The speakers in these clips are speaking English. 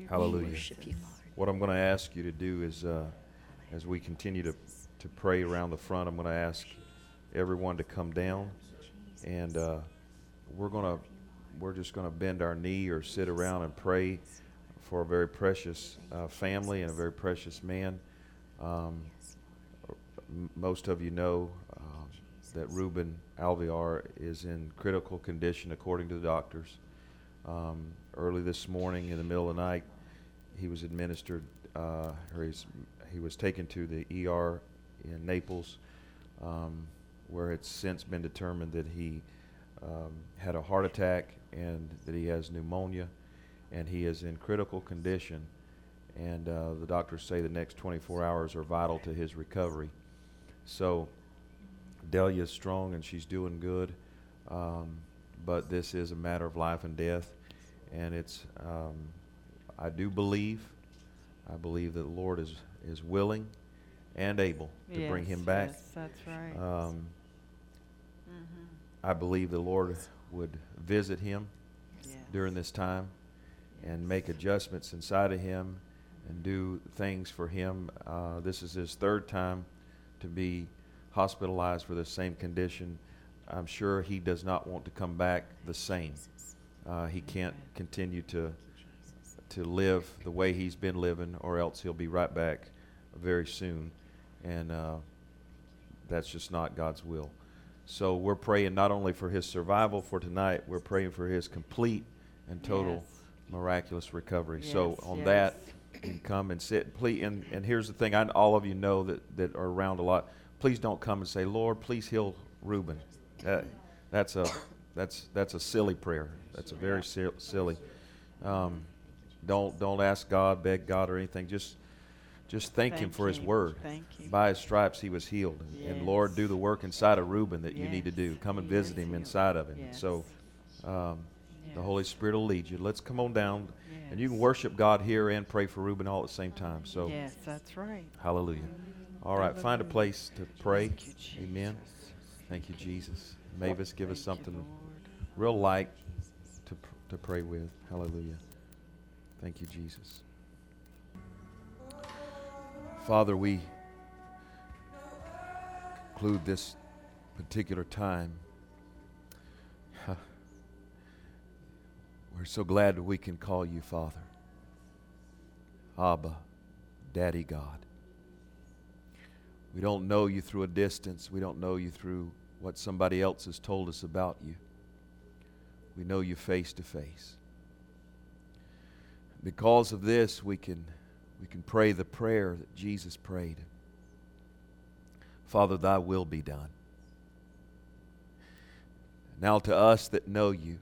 Hallelujah. Worship you, Lord. What I'm going to ask you to do is, as we continue to pray around the front, I'm going to ask everyone to come down, and we're just going to bend our knee or sit around and pray for a very precious family and a very precious man. Most of you know that Ruben Alvear is in critical condition according to the doctors. Early this morning, in the middle of the night, he was administered, he was taken to the ER in Naples, where it's since been determined that he had a heart attack and that he has pneumonia, and he is in critical condition. And the doctors say the next 24 hours are vital to his recovery. So Delia is strong and she's doing good, but this is a matter of life and death. And it's, I believe that the Lord is willing and able to bring him back. Yes, that's right. I believe the Lord would visit him during this time and make adjustments inside of him and do things for him. This is his third time to be hospitalized for the same condition. I'm sure he does not want to come back the same. He can't continue to live the way he's been living, or else he'll be right back very soon. And that's just not God's will. So we're praying not only for his survival for tonight, we're praying for his complete and total miraculous recovery. So on that, you can come and sit. Please, and here's the thing, all of you know that are around a lot. Please don't come and say, "Lord, please heal Reuben." That's a silly prayer. That's a very silly. Don't ask God, beg God, or anything. Just thank Him for His word. Thank you. By His stripes He was healed. And Lord, do the work inside of Reuben that you need to do. Come and visit him inside of him. Yes. So the Holy Spirit will lead you. Let's come on down. And you can worship God here and pray for Reuben all at the same time. So Yes, that's right. hallelujah. All right, find a place to pray. Thank you, Jesus. Amen. Thank you, Jesus. Mavis, give us something real light to pray with. Hallelujah. Thank you, Jesus. Father, we conclude this particular time. We're so glad that we can call you Father. Abba, Daddy God. We don't know you through a distance. We don't know you through what somebody else has told us about you. We know you face to face. Because of this, we can pray the prayer that Jesus prayed. Father, thy will be done. Now to us that know you,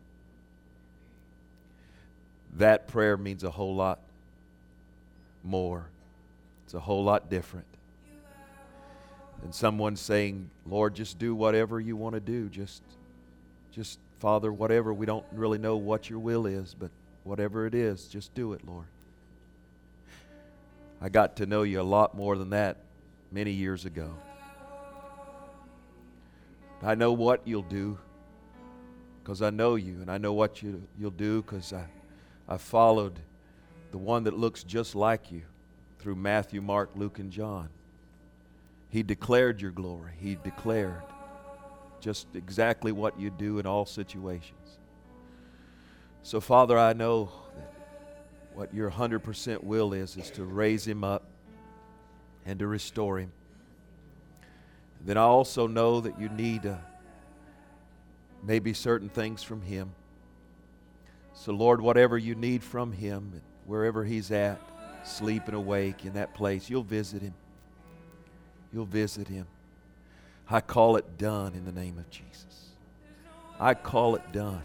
that prayer means a whole lot more. It's a whole lot different than someone saying, Lord, just do whatever you want to do. Just Father, whatever. We don't really know what your will is, but whatever it is, just do it, Lord. I got to know you a lot more than that many years ago. I know what you'll do because I know you, and I know what you'll do because I followed the one that looks just like you through Matthew, Mark, Luke, and John. He declared your glory. He declared just exactly what you do in all situations. So, Father, I know that what your 100% will is to raise him up and to restore him. Then I also know that you need maybe certain things from him. So, Lord, whatever you need from him, wherever he's at, sleep and awake in that place, you'll visit him. You'll visit him. I call it done in the name of Jesus. I call it done.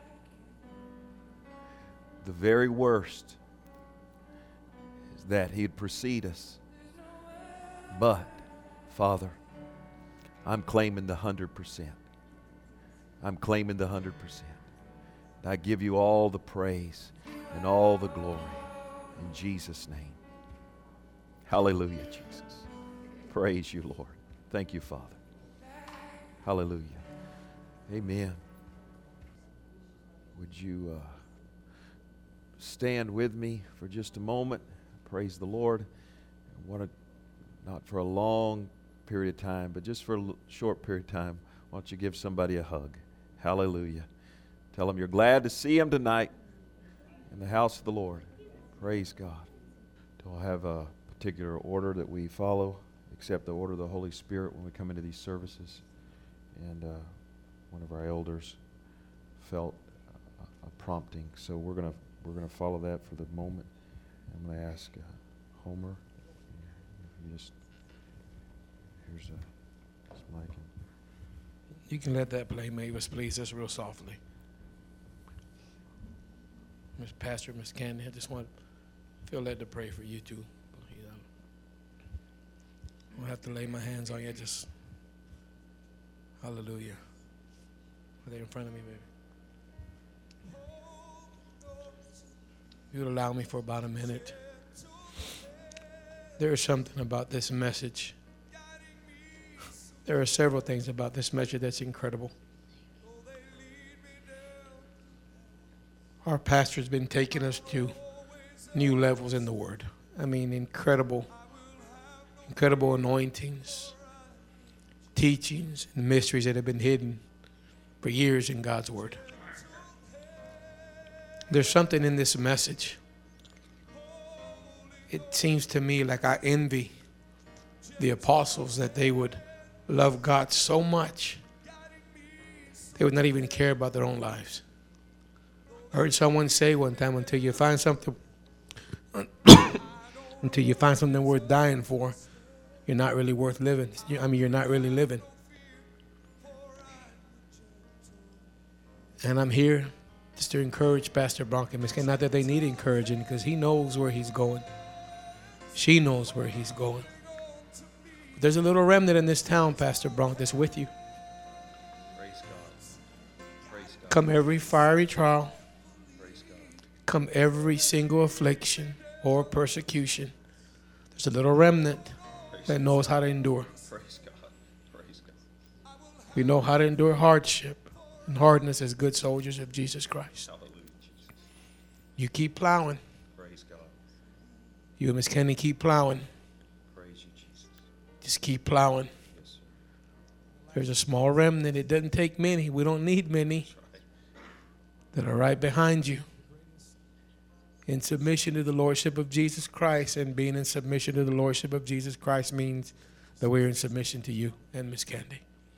The very worst is that he'd precede us. But, Father, I'm claiming the 100%. I'm claiming the 100%. I give you all the praise and all the glory in Jesus' name. Hallelujah, Jesus. Praise you, Lord. Thank you, Father. Hallelujah. Amen. Would you stand with me for just a moment. Praise the Lord. Not for a long period of time, but just for a short period of time, why don't you give somebody a hug? Hallelujah. Tell them you're glad to see them tonight in the house of the Lord. Praise God. Do I have a particular order that we follow, except the order of the Holy Spirit when we come into these services? And one of our elders felt a prompting, so we're gonna follow that for the moment. I'm gonna ask Homer. If you just here's this mic. You can let that play, Mavis, please, just real softly. Miss Pastor, Miss Candy, I just feel led to pray for you too. I don't have to lay my hands on you. Just hallelujah. Are they in front of me, baby? You would allow me for about a minute. There is something about this message. There are several things about this message that's incredible. Our pastor's been taking us to new levels in the Word. I mean, incredible anointings, teachings, and mysteries that have been hidden for years in God's Word. There's something in this message. It seems to me like I envy the apostles that they would love God so much they would not even care about their own lives. I heard someone say one time, until you find something worth dying for, you're not really worth living. You're not really living. And I'm here just to encourage Pastor Bronk and Miss Ken. Not that they need encouraging, because he knows where he's going. She knows where he's going. But there's a little remnant in this town, Pastor Bronk, that's with you. Praise God. Praise God. Come every fiery trial. Praise God. Come every single affliction or persecution. There's a little remnant that knows how to endure. Praise God. Praise God. We know how to endure hardship and hardness as good soldiers of Jesus Christ. Hallelujah, Jesus. You keep plowing. Praise God. You and Miss Kenny keep plowing. Praise you, Jesus. Just keep plowing. Yes, sir. There's a small remnant. It doesn't take many. We don't need many. That are right behind you. In submission to the Lordship of Jesus Christ, and being in submission to the Lordship of Jesus Christ means that we're in submission to you and Miss Candy.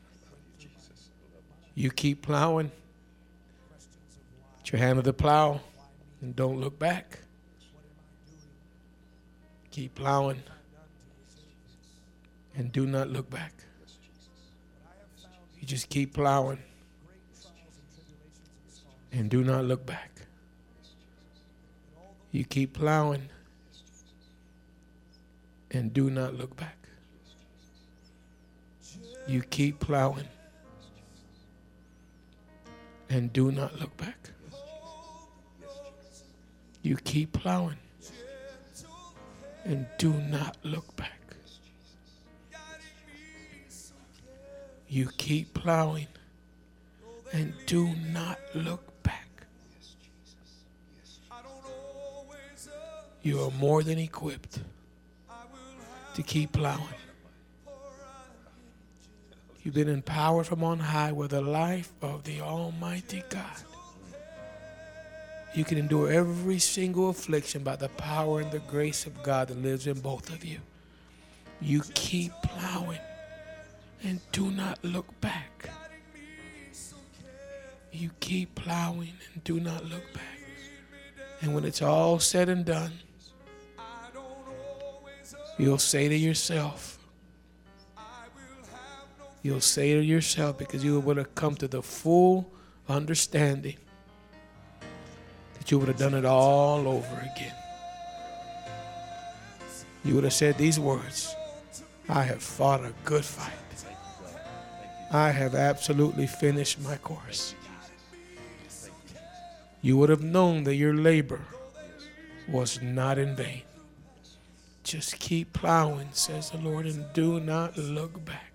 You keep plowing. Put your hand to the plow and don't look back. Keep plowing and do not look back. You just keep plowing and do not look back. You keep plowing and do not look back. You keep plowing and do not look back. You keep plowing and do not look back. You keep plowing and do not look back. You are more than equipped to keep plowing. You've been empowered from on high with the life of the Almighty God. You can endure every single affliction by the power and the grace of God that lives in both of you. You keep plowing and do not look back. You keep plowing and do not look back. And when it's all said and done, you'll say to yourself, because you would have come to the full understanding that you would have done it all over again. You would have said these words, I have fought a good fight. I have absolutely finished my course. You would have known that your labor was not in vain. Just keep plowing, says the Lord, and do not look back.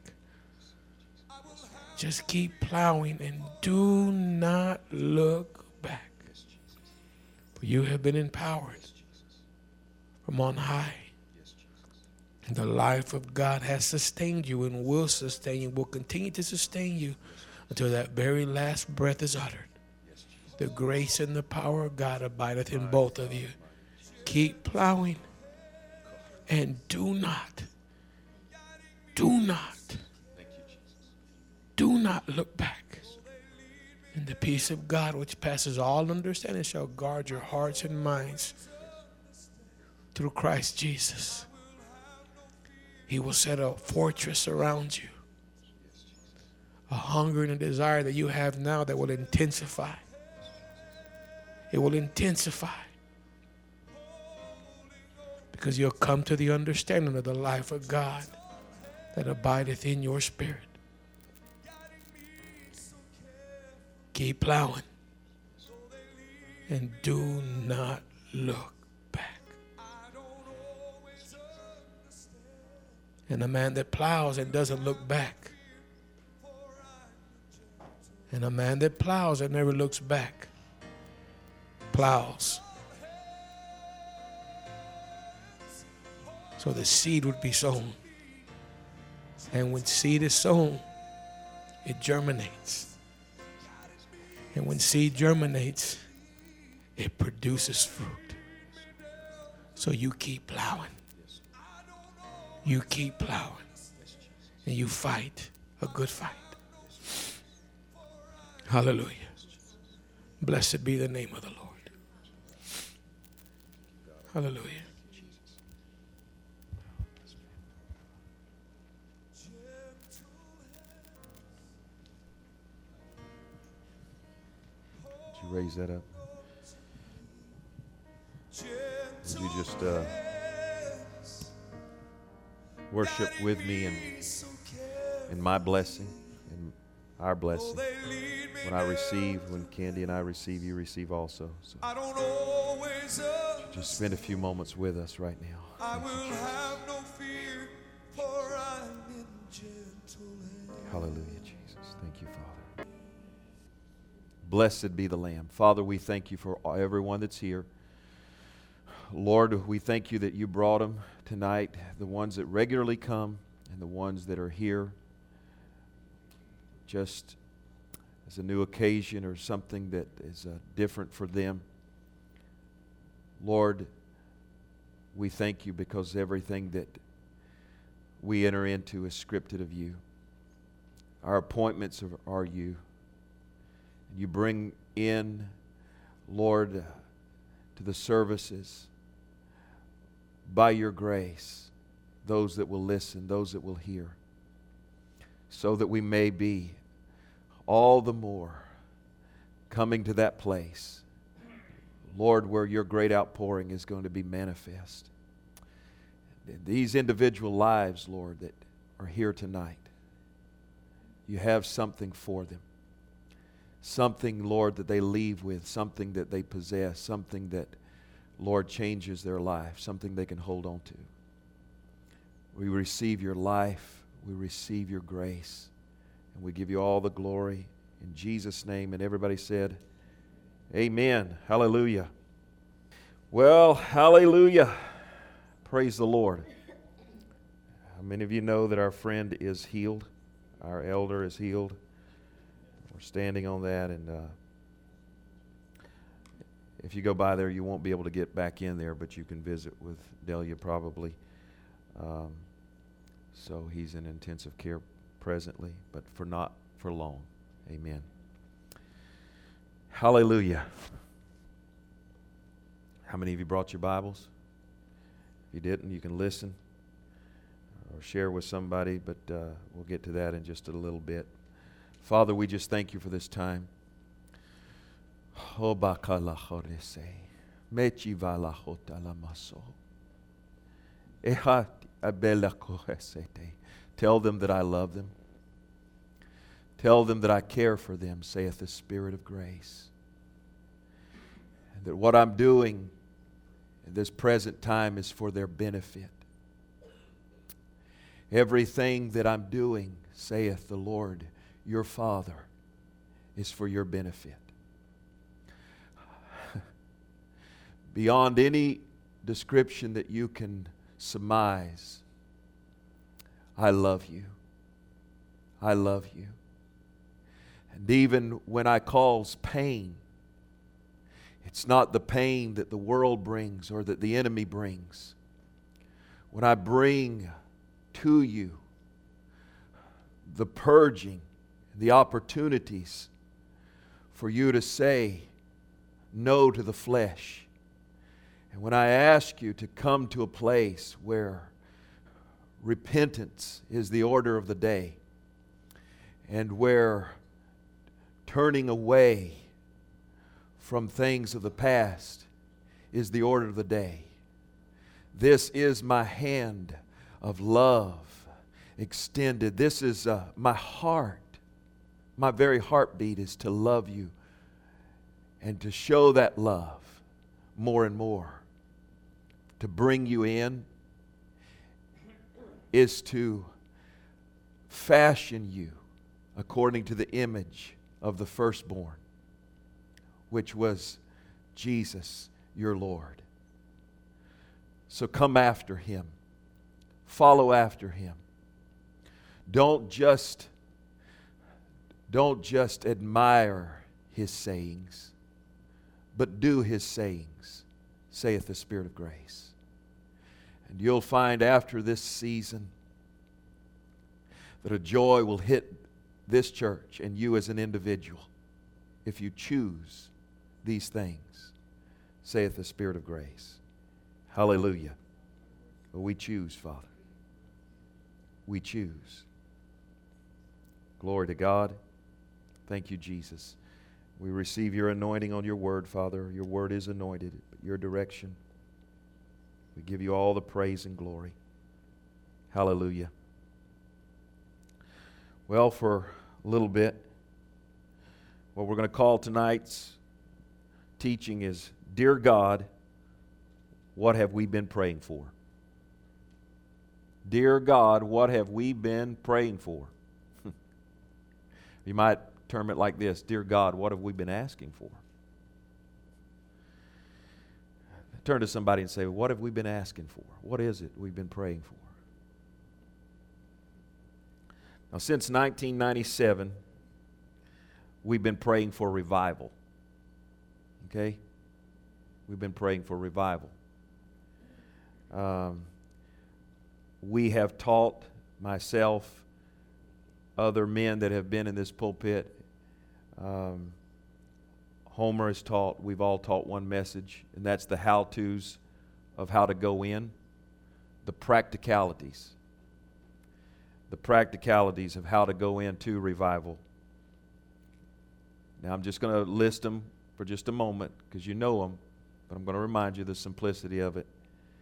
Just keep plowing and do not look back. For you have been empowered from on high. And the life of God has sustained you and will sustain you, will continue to sustain you until that very last breath is uttered. The grace and the power of God abideth in both of you. Keep plowing and do not look back. And the peace of God, which passes all understanding, shall guard your hearts and minds through Christ Jesus. He will set a fortress around you. A hunger and a desire that you have now that will intensify. It will intensify. Because you'll come to the understanding of the life of God that abideth in your spirit. Keep plowing and do not look back. And a man that plows and doesn't look back, and a man that plows and never looks back, plows so the seed would be sown. And when seed is sown, it germinates. And when seed germinates, it produces fruit. So you keep plowing. You keep plowing. And you fight a good fight. Hallelujah. Blessed be the name of the Lord. Hallelujah. Raise that up. Would you just worship with me in my blessing, in our blessing? When I receive, when Candy and I receive, you receive also. So just spend a few moments with us right now. I will have no fear, for I'm in gentle hands. Hallelujah, Jesus. Thank you, Father. Blessed be the Lamb. Father, we thank you for everyone that's here. Lord, we thank you that you brought them tonight, the ones that regularly come and the ones that are here just as a new occasion or something that is different for them. Lord, we thank you because everything that we enter into is scripted of you. Our appointments are you. You bring in, Lord, to the services, by your grace, those that will listen, those that will hear, so that we may be all the more coming to that place, Lord, where your great outpouring is going to be manifest. These individual lives, Lord, that are here tonight, you have something for them. Something, Lord, that they leave with, something that they possess, something that, Lord, changes their life, something they can hold on to. We receive your life, we receive your grace, and we give you all the glory in Jesus' name. And everybody said, amen. Hallelujah. Well, hallelujah. Praise the Lord. How many of you know that our friend is healed? Our elder is healed. Standing on that, and if you go by there, you won't be able to get back in there, but you can visit with Delia probably. So he's in intensive care presently, but not for long. Amen. Hallelujah. How many of you brought your Bibles? If you didn't, you can listen or share with somebody, but we'll get to that in just a little bit. Father, we just thank you for this time. Tell them that I love them. Tell them that I care for them, saith the Spirit of grace. And that what I'm doing in this present time is for their benefit. Everything that I'm doing, saith the Lord, your Father, is for your benefit. beyond any description that you can surmise. I love you. I love you. And even when I cause pain, it's not the pain that the world brings or that the enemy brings. When I bring to you the purging, the opportunities for you to say no to the flesh. And when I ask you to come to a place where repentance is the order of the day, and where turning away from things of the past is the order of the day. This is my hand of love extended. This is my heart. My very heartbeat is to love you and to show that love more and more. To bring you in is to fashion you according to the image of the firstborn, which was Jesus, your Lord. So come after Him. Follow after Him. Don't just admire His sayings, but do His sayings, saith the Spirit of grace. And you'll find after this season that a joy will hit this church and you as an individual if you choose these things, saith the Spirit of grace. Hallelujah. Well, we choose, Father. We choose. Glory to God. Thank you, Jesus. We receive your anointing on your word, Father. Your word is anointed, but your direction. We give you all the praise and glory. Hallelujah. Well, for a little bit, what we're going to call tonight's teaching is, Dear God, what have we been praying for? Dear God, what have we been praying for? You might term it like this, Dear God, what have we been asking for? Turn to somebody and say, what have we been asking for? What is it we've been praying for? Now, since 1997, we've been praying for revival. Okay? We've been praying for revival. We have taught, myself, other men that have been in this pulpit, Homer has taught, we've all taught one message, and that's the how-tos of how to go in, the practicalities. The practicalities of how to go into revival. Now I'm just going to list them for just a moment because you know them, but I'm going to remind you the simplicity of it.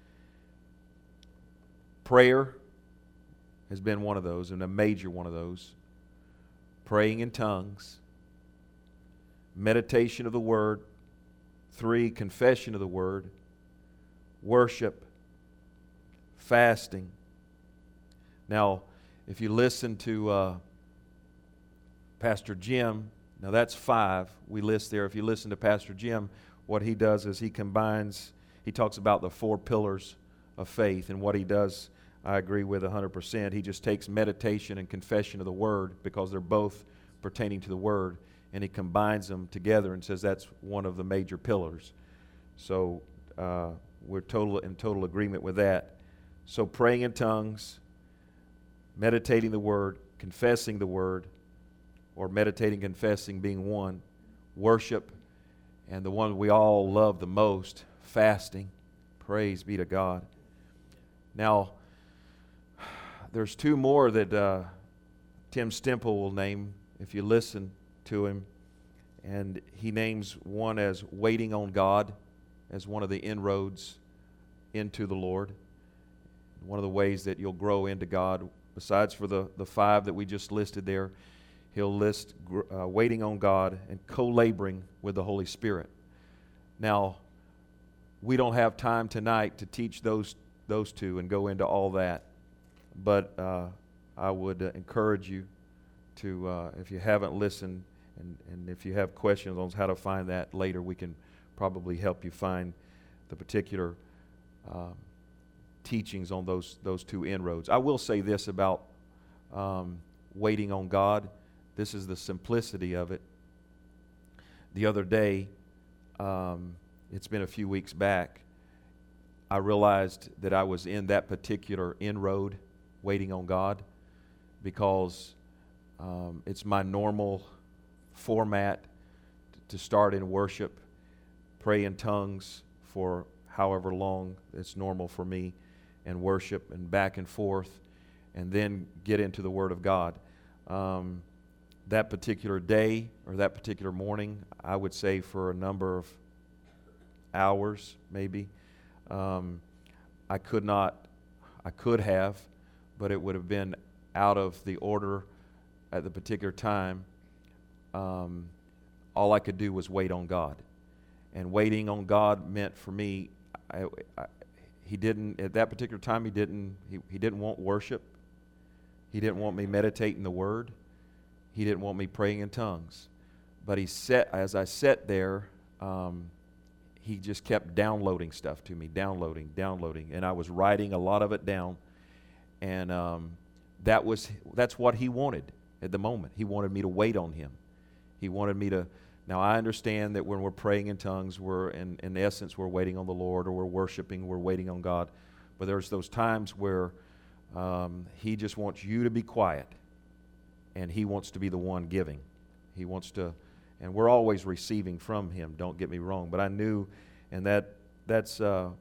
Prayer has been one of those, and a major one of those. Praying in tongues. Meditation of the Word. 3, confession of the Word. Worship. Fasting. Now, if you listen to Pastor Jim, now that's 5 we list there. If you listen to Pastor Jim, what he does is he talks about the 4 pillars of faith, and what he does, I agree with 100%. He just takes meditation and confession of the Word, because they're both pertaining to the Word, and he combines them together and says that's one of the major pillars. So we're in total agreement with that. So praying in tongues, meditating the Word, confessing the Word, or meditating, confessing being one, worship, and the one we all love the most, fasting. Praise be to God. Now, there's 2 more that Tim Stemple will name if you listen to him, and he names one as waiting on God as one of the inroads into the Lord. One of the ways that you'll grow into God, besides for the 5 that we just listed there, he'll list waiting on God and co-laboring with the Holy Spirit. Now, we don't have time tonight to teach those 2 and go into all that, but I would encourage you to, if you haven't listened, and if you have questions on how to find that later, we can probably help you find the particular teachings on those two inroads. I will say this about waiting on God. This is the simplicity of it. The other day, it's been a few weeks back, I realized that I was in that particular inroad, waiting on God, because it's my normal format to start in worship, pray in tongues for however long it's normal for me, and worship and back and forth, and then get into the Word of God. That particular day or that particular morning, I would say for a number of hours maybe, I could have, but it would have been out of the order at the particular time. All I could do was wait on God. And waiting on God meant for me, he didn't, at that particular time, he didn't want worship. He didn't want me meditating the Word. He didn't want me praying in tongues. But as I sat there, he just kept downloading stuff to me, downloading. And I was writing a lot of it down. And that's what he wanted at the moment. He wanted me to wait on him. He wanted me to. Now, I understand that when we're praying in tongues, we're, in essence, we're waiting on the Lord, or we're worshiping, we're waiting on God. But there's those times where he just wants you to be quiet, and he wants to be the one giving. He wants to, and we're always receiving from him, don't get me wrong. But I knew, and that's a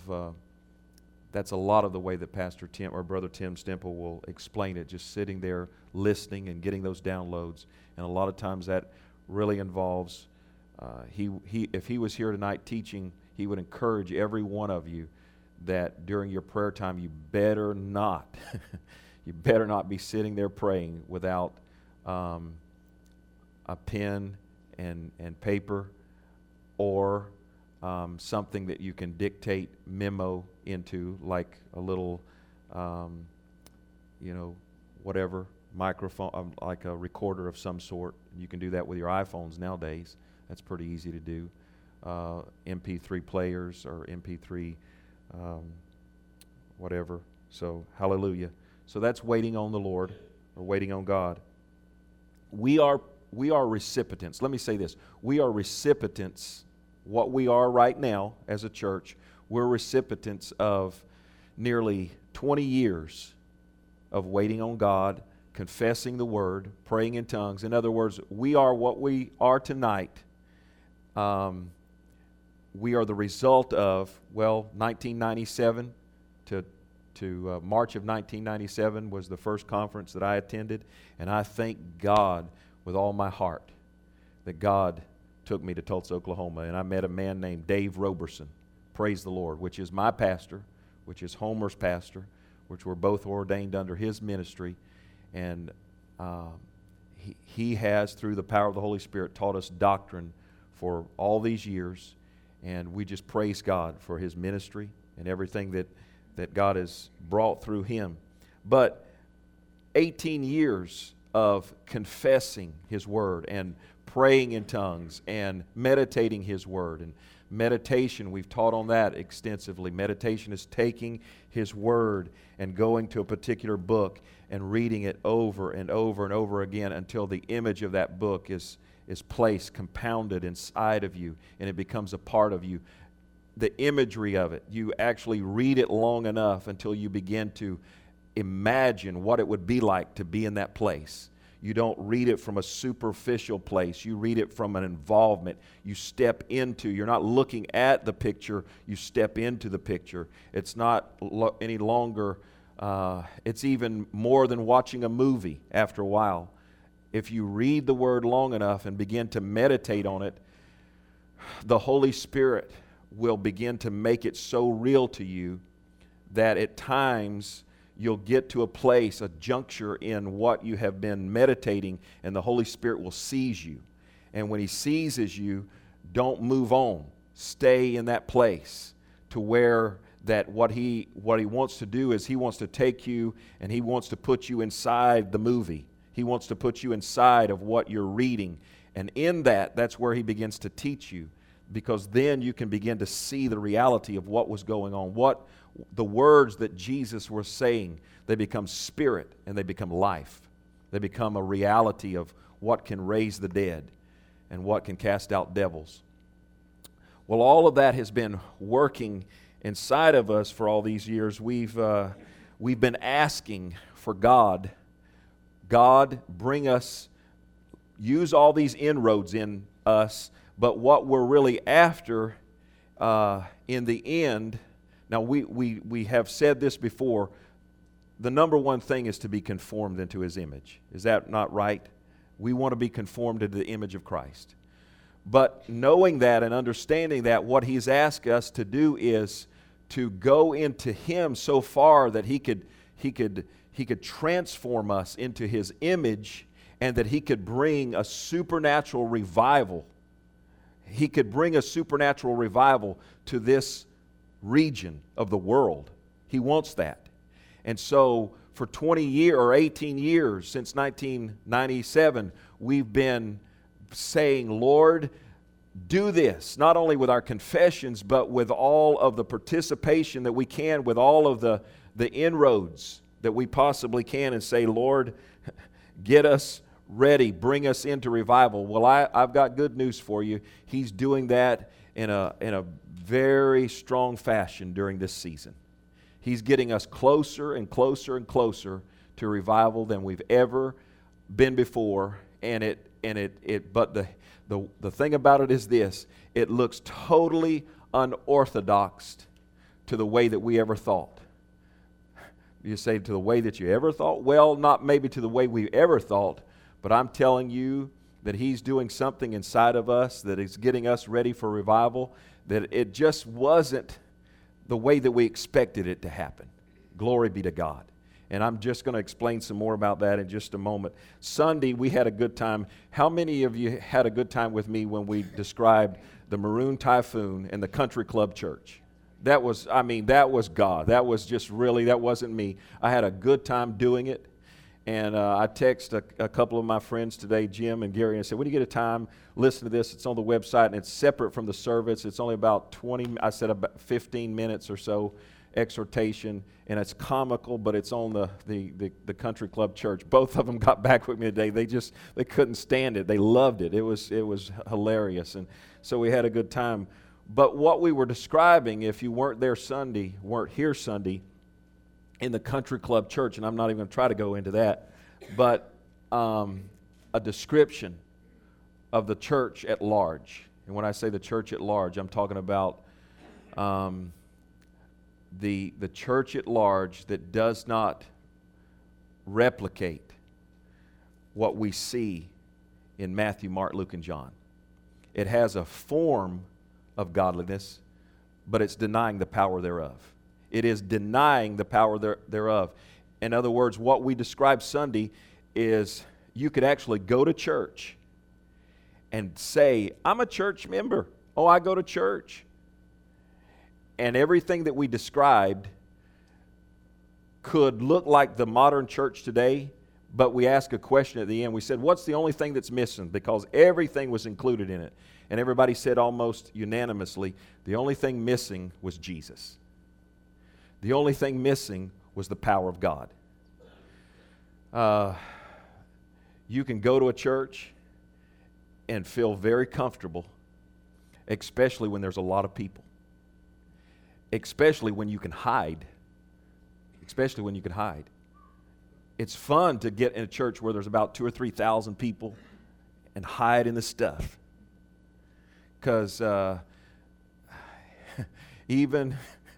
lot of the way that Pastor Tim, or Brother Tim Stemple, will explain it, just sitting there listening and getting those downloads. And a lot of times that really involves, if he was here tonight teaching, he would encourage every one of you that during your prayer time, you better not be sitting there praying without a pen and paper, or something that you can dictate memo into, like a little, whatever, microphone, like a recorder of some sort. You can do that with your iPhones nowadays. That's pretty easy to do. MP3 players or MP3 whatever. So, hallelujah. So that's waiting on the Lord, or waiting on God. We are recipients. Let me say this. We are recipients. What we are right now as a church, we're recipients of nearly 20 years of waiting on God, confessing the Word, praying in tongues. In other words, we are what we are tonight. We are the result of, 1997 to March of 1997 was the first conference that I attended, and I thank God with all my heart that God took me to Tulsa, Oklahoma, and I met a man named Dave Roberson, praise the Lord, which is my pastor, which is Homer's pastor, which were both ordained under his ministry, and he has, through the power of the Holy Spirit, taught us doctrine for all these years, and we just praise God for his ministry and everything that God has brought through him. But 18 years of confessing his Word and praying in tongues and meditating his Word. And meditation, we've taught on that extensively. Meditation is taking his Word and going to a particular book and reading it over and over and over again until the image of that book is placed, compounded inside of you, and it becomes a part of you. The imagery of it, you actually read it long enough until you begin to imagine what it would be like to be in that place. You don't read it from a superficial place. You read it from an involvement. You step into, you're not looking at the picture, you step into the picture. It's not any longer, it's even more than watching a movie after a while. If you read the Word long enough and begin to meditate on it, the Holy Spirit will begin to make it so real to you that at times you'll get to a place, a juncture in what you have been meditating, and the Holy Spirit will seize you. And when He seizes you, don't move on. Stay in that place to where that what he wants to do is He wants to take you and He wants to put you inside the movie. He wants to put you inside of what you're reading. And in that's where He begins to teach you. because then you can begin to see the reality of what was going on. What the words that Jesus was saying, they become spirit and they become life. They become a reality of what can raise the dead and what can cast out devils. Well, all of that has been working inside of us for all these years. We've been asking for God, bring us, use all these inroads in us, but what we're really after in the end, now we have said this before, the number one thing is to be conformed into His image. Is that not right? We want to be conformed to the image of Christ. But knowing that and understanding that, what He's asked us to do is to go into Him so far that He could transform us into His image, and that He could bring a supernatural revival. He could bring a supernatural revival to this region of the world. He wants that. And so for 20 years or 18 years, since 1997, we've been saying, Lord, do this, not only with our confessions, but with all of the participation that we can, with all of the inroads that we possibly can, and say, Lord, get us ready, bring us into revival. Well, I've got good news for you. He's doing that in a very strong fashion during this season. He's getting us closer and closer and closer to revival than we've ever been before. But the thing about it is this: it looks totally unorthodox to the way that we ever thought. You say, to the way that you ever thought? Well, not maybe to the way we ever thought, but I'm telling you that He's doing something inside of us that is getting us ready for revival, that it just wasn't the way that we expected it to happen. Glory be to God. And I'm just going to explain some more about that in just a moment. Sunday, we had a good time. How many of you had a good time with me when we described the Maroon Typhoon and the Country Club Church? That was God. That was just really, that wasn't me. I had a good time doing it. And I texted a couple of my friends today, Jim and Gary, and I said, when you get a time, listen to this. It's on the website, and it's separate from the service. It's only about about 15 minutes or so exhortation, and it's comical, but it's on the Country Club Church. Both of them got back with me today. They couldn't stand it. They loved it. It was hilarious, and so we had a good time. But what we were describing, if you weren't here Sunday, in the Country Club Church, and I'm not even going to try to go into that, but a description of the church at large. And when I say the church at large, I'm talking about the church at large that does not replicate what we see in Matthew, Mark, Luke, and John. It has a form of godliness, but it's denying the power thereof. It is denying the power thereof. In other words, what we described Sunday is you could actually go to church and say, I'm a church member. Oh, I go to church. And everything that we described could look like the modern church today, but we asked a question at the end. We said, what's the only thing that's missing? Because everything was included in it. And everybody said almost unanimously, the only thing missing was Jesus. The only thing missing was the power of God. You can go to a church and feel very comfortable, especially when there's a lot of people. Especially when you can hide. It's fun to get in a church where there's about 2,000 or 3,000 people and hide in the stuff. Because even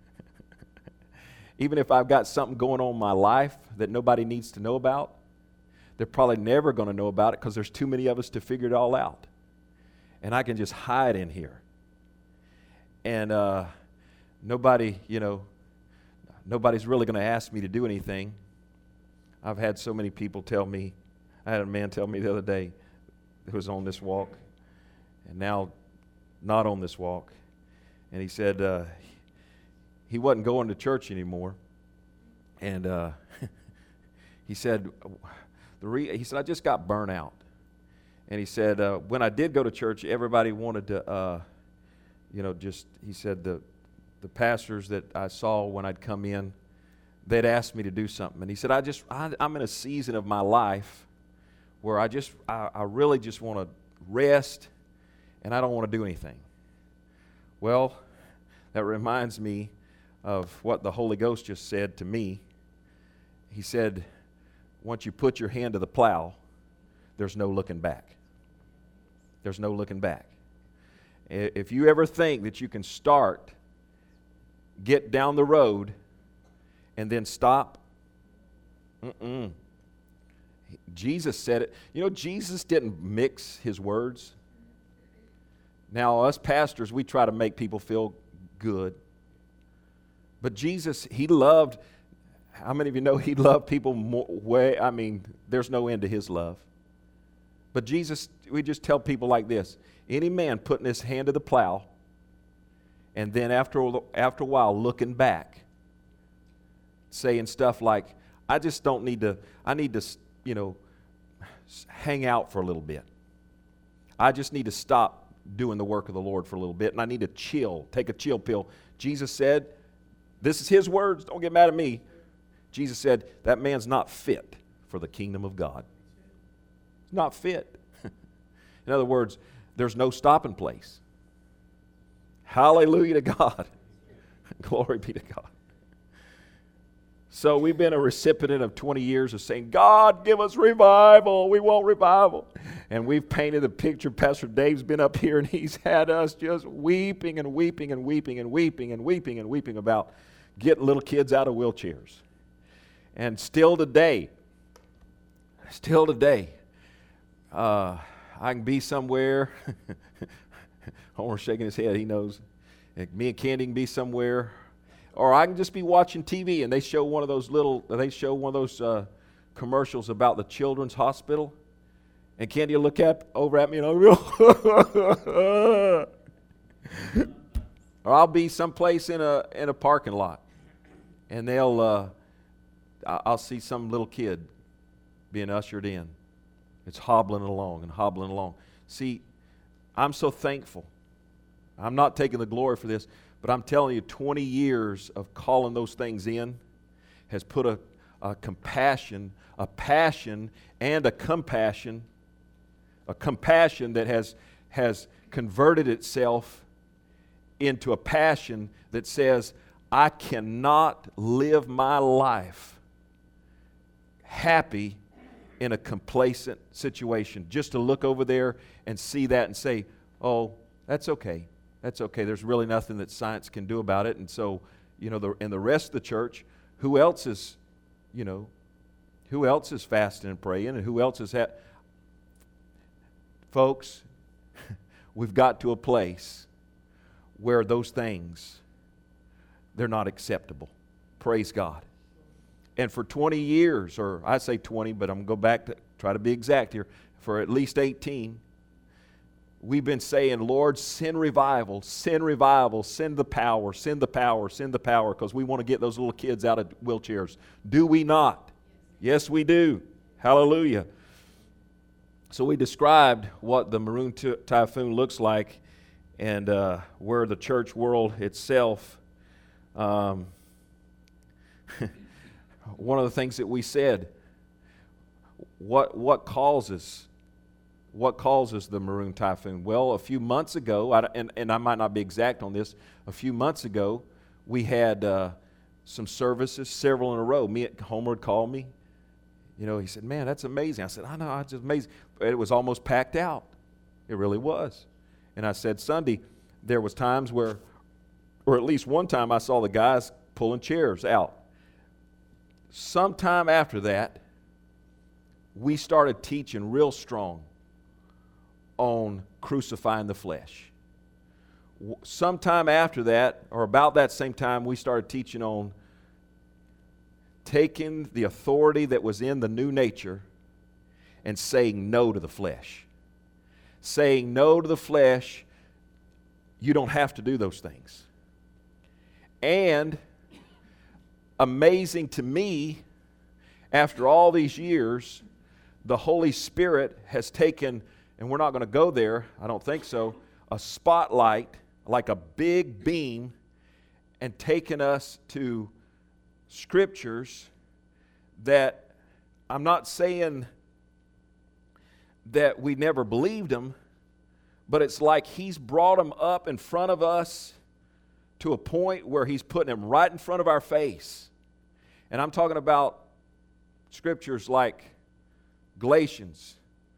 if I've got something going on in my life that nobody needs to know about, they're probably never going to know about it because there's too many of us to figure it all out. And I can just hide in here. And nobody's really going to ask me to do anything. I've had so many people tell me, I had a man tell me the other day who was on this walk and now not on this walk. And he said he wasn't going to church anymore. And he said, I just got burnt out. And he said, when I did go to church, everybody wanted to he said the pastors that I saw when I'd come in, they'd asked me to do something. And he said, I'm in a season of my life where I really just want to rest and I don't want to do anything. Well, that reminds me of what the Holy Ghost just said to me. He said, once you put your hand to the plow, there's no looking back. There's no looking back. If you ever think that you can start, get down the road, and then stop, Jesus said it. Jesus didn't mix his words. Now, us pastors, we try to make people feel good. But Jesus, he loved, how many of you know he loved people there's no end to his love. But Jesus, we just tell people like this: any man putting his hand to the plow and then after a while looking back, saying stuff like, I need to hang out for a little bit. I just need to stop doing the work of the Lord for a little bit, and I need to chill, take a chill pill. Jesus said, this is his words, don't get mad at me. Jesus said, that man's not fit for the kingdom of God. He's not fit. In other words, there's no stopping place. Hallelujah to God. Glory be to God. So we've been a recipient of 20 years of saying, God, give us revival. We want revival. And we've painted a picture. Pastor Dave's been up here and he's had us just weeping and weeping and weeping and weeping and weeping and weeping about getting little kids out of wheelchairs. And still today, I can be somewhere. Homer's shaking his head. He knows. Me and Candy can be somewhere. Or I can just be watching TV and they show one of those commercials about the children's hospital. And Candy will look over at me and I'll go, or I'll be someplace in a parking lot and I'll see some little kid being ushered in. It's hobbling along. See, I'm so thankful. I'm not taking the glory for this, but I'm telling you, 20 years of calling those things in has put a compassion, a passion, and a compassion that has converted itself into a passion that says, I cannot live my life happy in a complacent situation. Just to look over there and see that and say, oh, that's okay. That's okay. There's really nothing that science can do about it. And so, in the rest of the church, who else is fasting and praying, and who else is folks, we've got to a place where those things, they're not acceptable. Praise God. And for 20 years, or I say 20, but I'm going to go back to try to be exact here, for at least 18, we've been saying, Lord, send revival, send the power, because we want to get those little kids out of wheelchairs. Do we not? Yes, we do. Hallelujah. So we described what the Maroon Typhoon looks like and where the church world itself, one of the things that we said, what causes the Maroon Typhoon? Well, a few months ago, and I might not be exact on this, a few months ago, we had some services, several in a row. Homer would call me. He said, man, that's amazing. I said, I know, it's just amazing. It was almost packed out. It really was. And I said, Sunday, there was times where, or at least one time I saw the guys pulling chairs out. Sometime after that, we started teaching real strong on crucifying the flesh. Sometime after that, or about that same time, we started teaching on taking the authority that was in the new nature and saying no to the flesh. Saying no to the flesh, you don't have to do those things. And amazing to me, after all these years, the Holy Spirit has taken, and we're not going to go there, I don't think so, a spotlight like a big beam and taken us to scriptures that I'm not saying that we never believed them, but it's like he's brought them up in front of us to a point where he's putting them right in front of our face. And I'm talking about scriptures like Galatians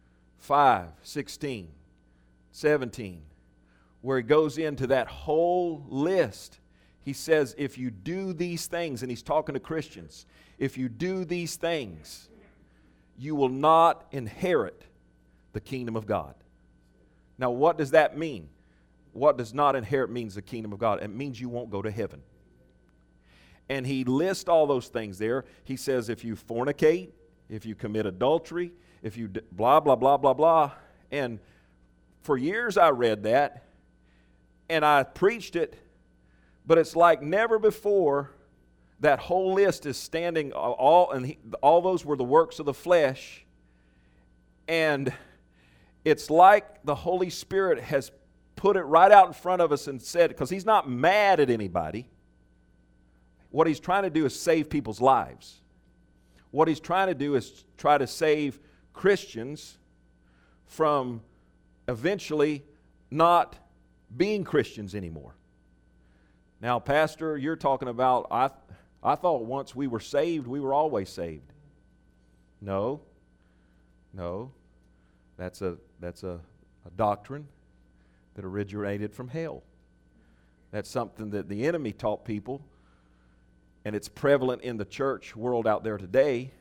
5:16, 17, where he goes into that whole list. He says, if you do these things, and he's talking to Christians, if you do these things, you will not inherit the kingdom of God. Now, what does that mean? What does not inherit means the kingdom of God? It means you won't go to heaven. And he lists all those things there. He says if you fornicate, if you commit adultery, if you blah, blah, blah, blah, blah. And for years I read that, and I preached it, but it's like never before that whole list is standing, all those were the works of the flesh, and it's like the Holy Spirit has put it right out in front of us and said, because he's not mad at anybody. What he's trying to do is save people's lives. What he's trying to do is try to save Christians from eventually not being Christians anymore. Now, Pastor, you're talking about, I thought once we were saved, we were always saved. No. That's a doctrine that originated from hell. That's something that the enemy taught people, and it's prevalent in the church world out there today.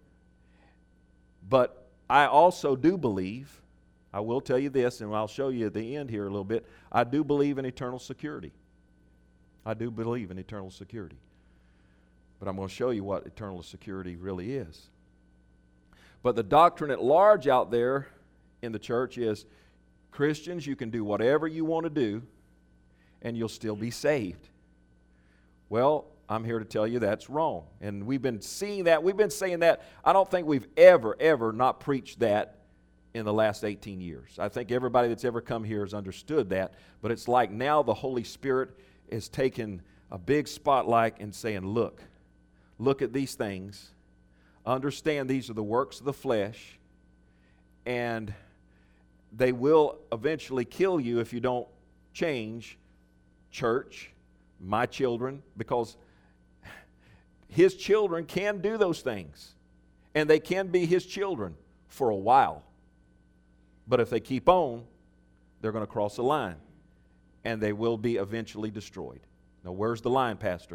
But I also do believe, I will tell you this, and I'll show you at the end here a little bit, I do believe in eternal security. I do believe in eternal security. But I'm going to show you what eternal security really is. But the doctrine at large out there in the church is, Christians, you can do whatever you want to do, and you'll still be saved. Well, I'm here to tell you that's wrong. And we've been seeing that. We've been saying that. I don't think we've ever not preached that in the last 18 years. I think everybody that's ever come here has understood that. But it's like now the Holy Spirit is taking a big spotlight and saying, look at these things. Understand these are the works of the flesh. And they will eventually kill you if you don't change, church, my children, because his children can do those things. And they can be his children for a while. But if they keep on, they're going to cross the line. And they will be eventually destroyed. Now, where's the line, Pastor?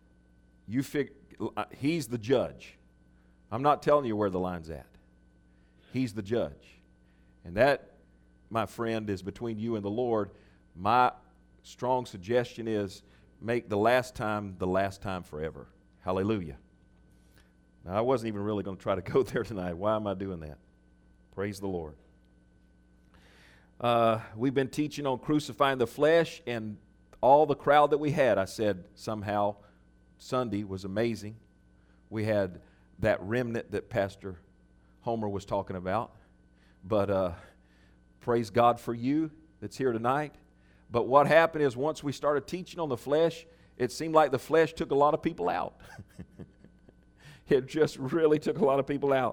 He's the judge. I'm not telling you where the line's at. He's the judge. And that, my friend, is between you and the Lord. My strong suggestion is make the last time forever. Hallelujah. Now, I wasn't even really going to try to go there tonight. Why am I doing that? Praise the Lord. We've been teaching on crucifying the flesh, and all the crowd that we had, I said somehow Sunday was amazing. We had that remnant that Pastor Homer was talking about. But praise God for you that's here tonight. But what happened is once we started teaching on the flesh, it seemed like the flesh took a lot of people out. It just really took a lot of people out.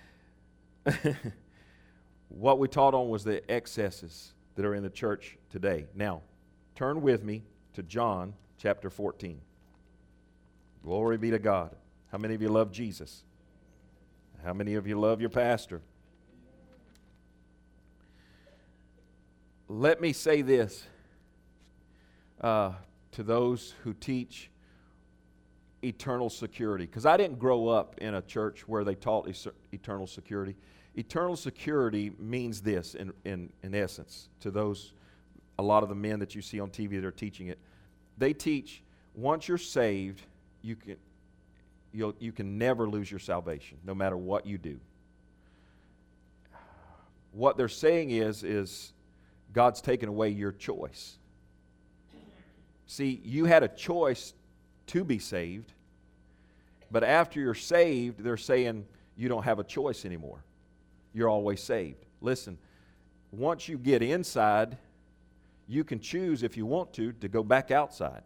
What we taught on was the excesses that are in the church today. Now, turn with me to John chapter 14. Glory be to God. How many of you love Jesus? How many of you love your pastor? Let me say this to those who teach eternal security, because I didn't grow up in a church where they taught eternal security. Eternal security means this in essence to those, a lot of the men that you see on TV that are teaching it. They teach once you're saved, you can never lose your salvation, no matter what you do. What they're saying is God's taken away your choice. See, you had a choice to be saved, but after you're saved, they're saying you don't have a choice anymore. You're always saved. Listen, once you get inside, You can choose, if you want to go back outside.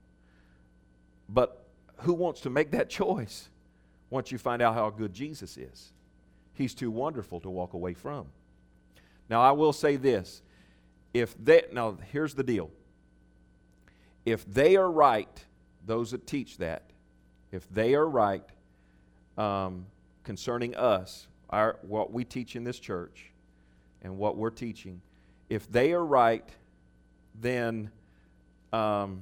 But who wants to make that choice once you find out how good Jesus is? He's too wonderful to walk away from. Now, I will say this. Now, here's the deal. If they are right, those that teach that, if they are right concerning us, what we teach in this church and what we're teaching, if they are right, then all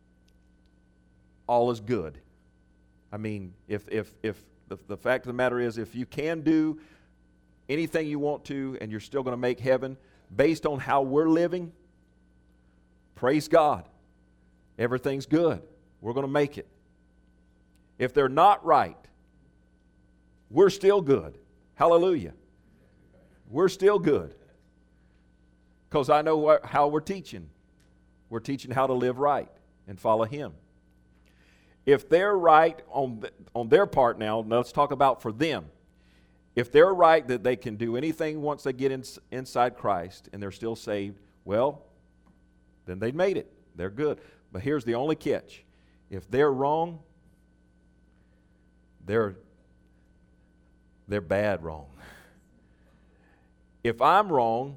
is good. I mean, if the fact of the matter is, if you can do anything you want to and you're still going to make heaven based on how we're living, praise God. Everything's good. We're going to make it. If they're not right, we're still good. Hallelujah. We're still good. Because I know how we're teaching. We're teaching how to live right and follow Him. If they're right on their part now, let's talk about for them. If they're right that they can do anything once they get inside Christ and they're still saved, well, then they made it. They're good. But here's the only catch. If they're wrong, they're bad wrong. If I'm wrong,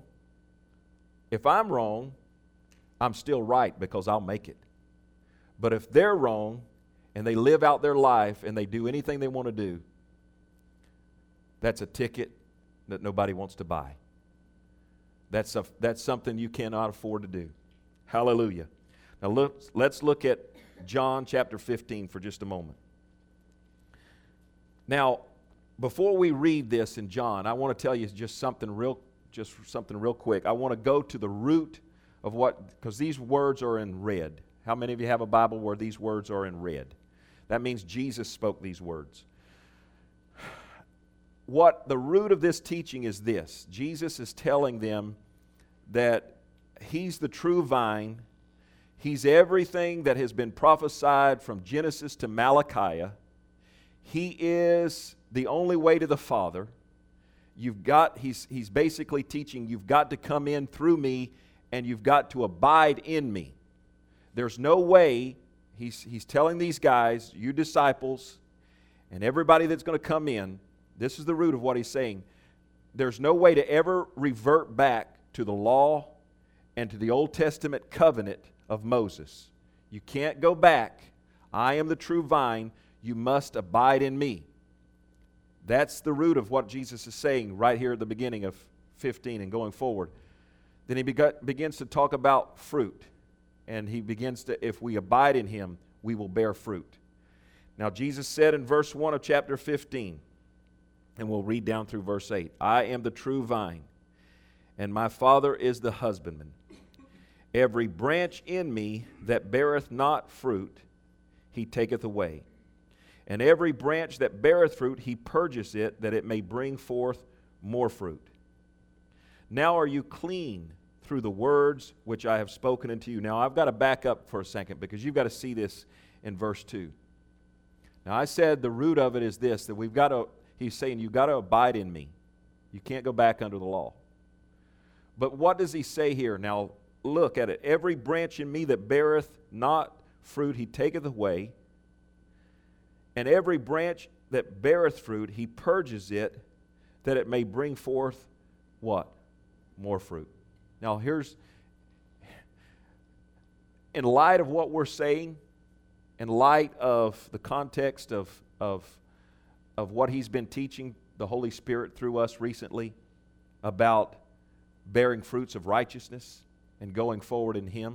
I'm still right because I'll make it. But if they're wrong and they live out their life and they do anything they want to do, that's a ticket that nobody wants to buy. That's something you cannot afford to do. Hallelujah. Now let's look at John chapter 15 for just a moment. Now, before we read this in John, I want to tell you just something real quick. I want to go to the root of because these words are in red. How many of you have a Bible where these words are in red? That means Jesus spoke these words. What the root of this teaching is this. Jesus is telling them that He's the true vine. He's everything that has been prophesied from Genesis to Malachi. He is the only way to the Father. He's basically teaching you've got to come in through me and you've got to abide in me. There's no way, he's telling these guys, you disciples, and everybody that's going to come in, this is the root of what he's saying. There's no way to ever revert back to the law and to the Old Testament covenant of Moses. You can't go back. I am the true vine. You must abide in me. That's the root of what Jesus is saying right here at the beginning of 15 and going forward. Then he begins to talk about fruit. And he begins to, if we abide in Him, we will bear fruit. Now Jesus said in verse 1 of chapter 15, and we'll read down through verse 8, I am the true vine, and my Father is the husbandman. Every branch in me that beareth not fruit, He taketh away. And every branch that beareth fruit, He purgeth it, that it may bring forth more fruit. Now are you clean through the words which I have spoken unto you. Now I've got to back up for a second because you've got to see this in verse 2. Now I said the root of it is this, that he's saying you've got to abide in me. You can't go back under the law. But what does he say here? Now look at it. Every branch in me that beareth not fruit, He taketh away. And every branch that beareth fruit, He purges it, that it may bring forth what? More fruit. Now in light of what we're saying, in light of the context of what He's been teaching the Holy Spirit through us recently about bearing fruits of righteousness and going forward in Him,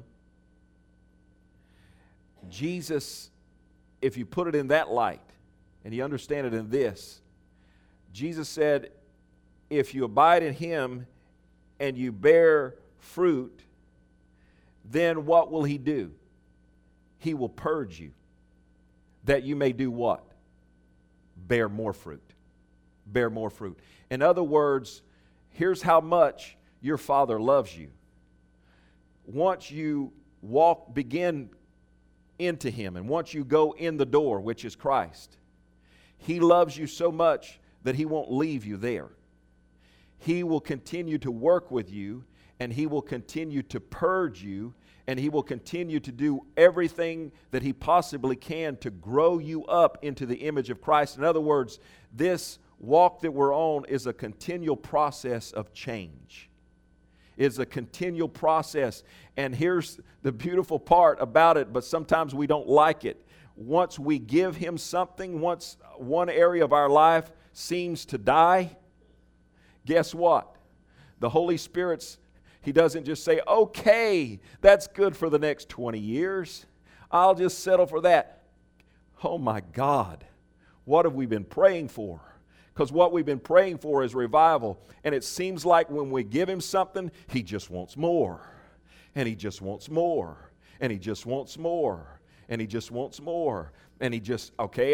Jesus, if you put it in that light and you understand it in this, Jesus said, if you abide in Him and you bear fruit, then what will He do? He will purge you, that you may do what? Bear more fruit. Bear more fruit. In other words, here's how much your Father loves you. Once you begin into Him, and once you go in the door, which is Christ, He loves you so much that He won't leave you there. He will continue to work with you, and He will continue to purge you, and He will continue to do everything that He possibly can to grow you up into the image of Christ. In other words, this walk that we're on is a continual process of change. It's a continual process. And here's the beautiful part about it, but sometimes we don't like it. Once we give Him something, once one area of our life seems to die, guess what? The Holy Spirit's He doesn't just say, okay, that's good for the next 20 years. I'll just settle for that. Oh my God, what have we been praying for? Because what we've been praying for is revival. And it seems like when we give Him something, He just wants more. And He just wants more. And He just wants more. And He just wants more. And He just, okay,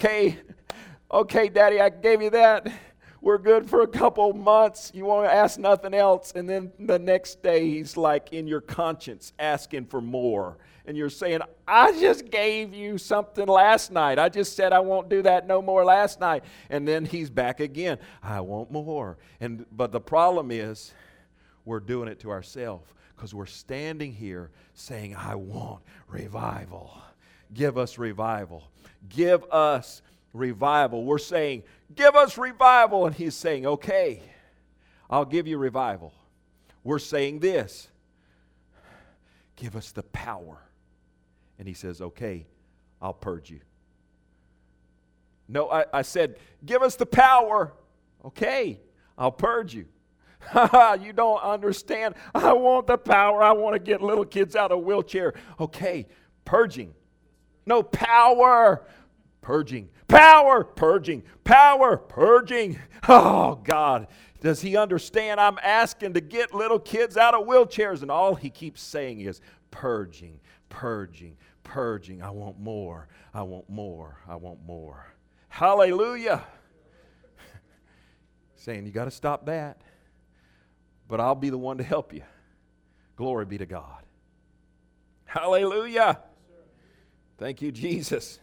Daddy, I gave you that. We're good for a couple months. You won't ask nothing else. And then the next day, He's like in your conscience asking for more. And you're saying, I just gave you something last night. I just said I won't do that no more last night. And then He's back again. I want more. But the problem is we're doing it to ourselves because we're standing here saying, I want revival. Give us revival. Give us revival. We're saying, give us revival. And He's saying, okay, I'll give you revival. We're saying this, give us the power. And He says, okay, I'll purge you. No, I said, give us the power. Okay, I'll purge you. You don't understand. I want the power. I want to get little kids out of a wheelchair. Okay, purging. No, power. Purging. Power, purging, power, purging. Oh, God, does He understand? I'm asking to get little kids out of wheelchairs, and all He keeps saying is purging, purging, purging. I want more, I want more, I want more. Hallelujah. Saying, you got to stop that, but I'll be the one to help you. Glory be to God. Hallelujah. Thank you, Jesus.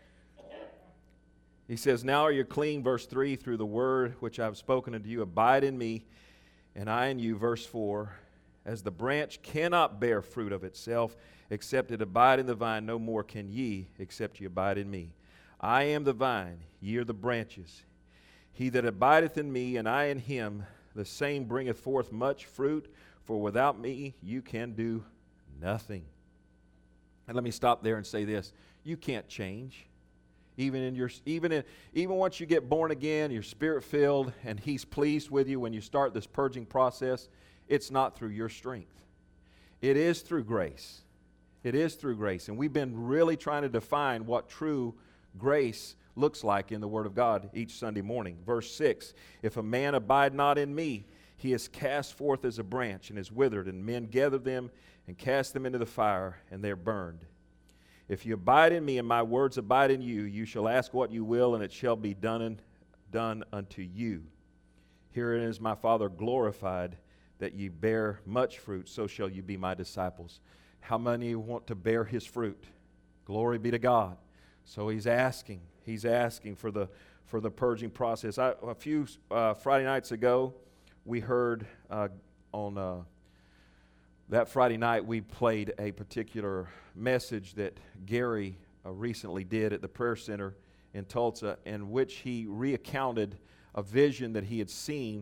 He says, now are you clean, verse 3, through the word which I have spoken unto you. Abide in me, and I in you, verse 4. As the branch cannot bear fruit of itself, except it abide in the vine, no more can ye, except ye abide in me. I am the vine, ye are the branches. He that abideth in me, and I in him, the same bringeth forth much fruit, for without me you can do nothing. And let me stop there and say this. You can't change. Even once you get born again, you're Spirit-filled, and He's pleased with you when you start this purging process, it's not through your strength. It is through grace. It is through grace. And we've been really trying to define what true grace looks like in the Word of God each Sunday morning. Verse 6, if a man abide not in me, he is cast forth as a branch and is withered, and men gather them and cast them into the fire, and they're burned. If you abide in me and my words abide in you, you shall ask what you will, and it shall be done unto you. Herein is my Father glorified, that ye bear much fruit, so shall you be my disciples. How many want to bear His fruit? Glory be to God. So He's asking for the purging process. A few Friday nights ago, we heard on that Friday night, we played a particular message that Gary recently did at the prayer center in Tulsa, in which he recounted a vision that he had seen.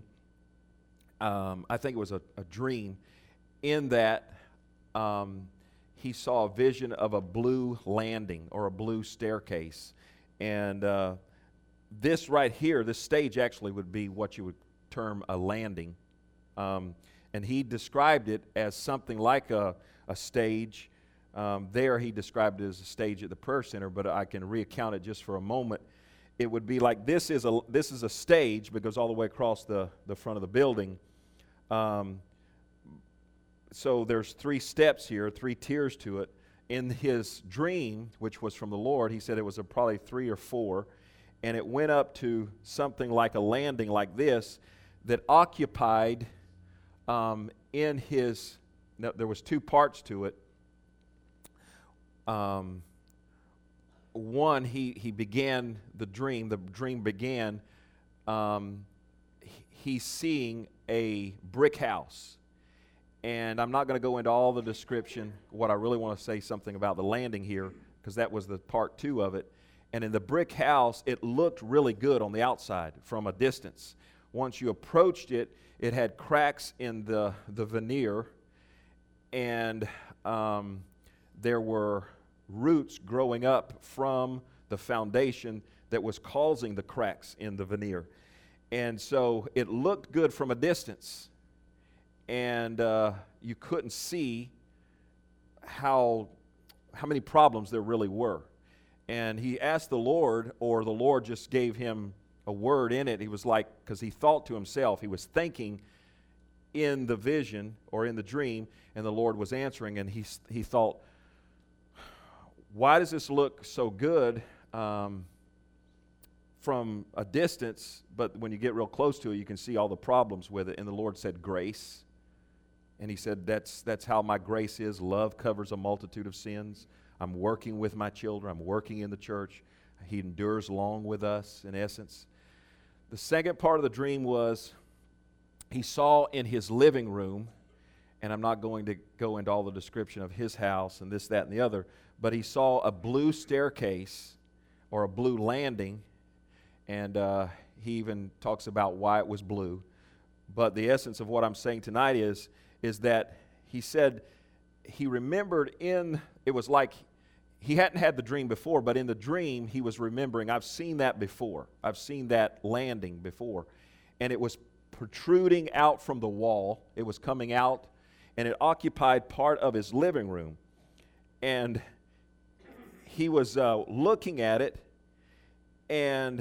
I think it was a dream, in that he saw a vision of a blue landing or a blue staircase. And this right here, this stage actually would be what you would term a landing. And he described it as something like a stage. There he described it as a stage at the prayer center, but I can recount it just for a moment. It would be like this is a stage because all the way across the front of the building. So there's 3 steps here, 3 tiers to it. In his dream, which was from the Lord, he said it was probably 3 or 4, and it went up to something like a landing like this that occupied in his, no, there was 2 parts to it. One, he began the dream began, he's seeing a brick house, And I'm not going to go into all the description. What I really want to say something about the landing here, because that was the part 2 of it. And in the brick house, it looked really good on the outside from a distance. Once you approached it, it had cracks in the veneer, and there were roots growing up from the foundation that was causing the cracks in the veneer. And so it looked good from a distance, and you couldn't see how many problems there really were. And he asked the Lord, or the Lord just gave him a word in it. He was like, because he thought to himself, he was thinking in the vision or in the dream, and the Lord was answering, and he thought, why does this look so good from a distance, but when you get real close to it, you can see all the problems with it? And the Lord said, grace. And he said, that's how my grace is. Love covers a multitude of sins. I'm working with my children. I'm working in the church. He endures long with us, in essence. The second part of the dream was he saw in his living room, and I'm not going to go into all the description of his house and this, that, and the other, but he saw a blue staircase or a blue landing, and he even talks about why it was blue. But the essence of what I'm saying tonight is that he said he remembered it was like he hadn't had the dream before, but in the dream he was remembering, I've seen that before. I've seen that landing before. And it was protruding out from the wall. It was coming out, and it occupied part of his living room. And he was looking at it, and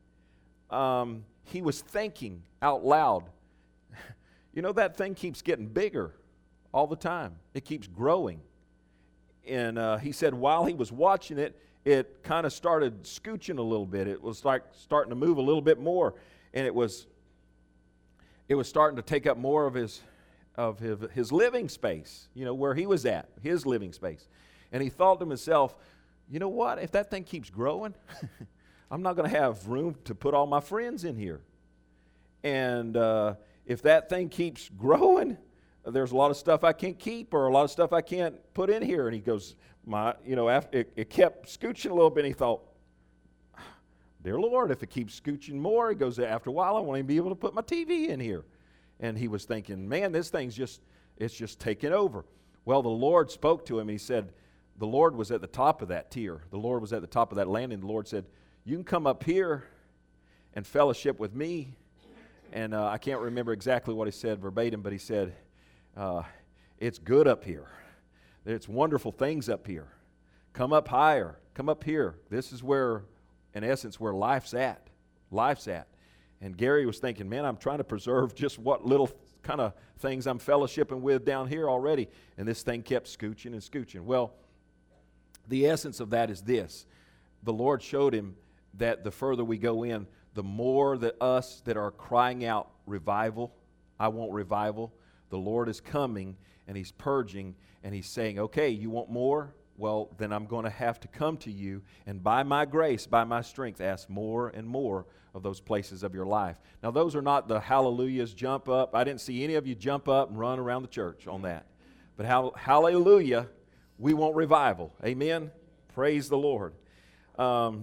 he was thinking out loud. You know, that thing keeps getting bigger all the time. It keeps growing. And he said while he was watching it, it kind of started scooching a little bit. It was like starting to move a little bit more. And it was starting to take up more of his living space, you know, where he was at, his living space. And he thought to himself, you know what, if that thing keeps growing, I'm not going to have room to put all my friends in here. And if that thing keeps growing, there's a lot of stuff I can't keep, or a lot of stuff I can't put in here. And he goes, it kept scooching a little bit, and he thought, dear Lord, if it keeps scooching more, he goes, after a while, I won't even be able to put my TV in here. And he was thinking, man, this thing's it's just taking over. Well, the Lord spoke to him. He said, the Lord was at the top of that tier. The Lord was at the top of that landing. The Lord said, you can come up here and fellowship with me. And I can't remember exactly what he said verbatim, but he said, it's good up here. It's wonderful things up here. Come up higher. Come up here. This is where, in essence, where life's at. Life's at. And Gary was thinking, man, I'm trying to preserve just what little kind of things I'm fellowshipping with down here already. And this thing kept scooching and scooching. Well, the essence of that is this. The Lord showed him that the further we go in, the more that us that are crying out revival, I want revival, the Lord is coming and He's purging and He's saying, okay, you want more? Well, then I'm going to have to come to you and by my grace, by my strength, ask more and more of those places of your life. Now, those are not the hallelujahs, jump up. I didn't see any of you jump up and run around the church on that. But hallelujah, we want revival. Amen? Praise the Lord. The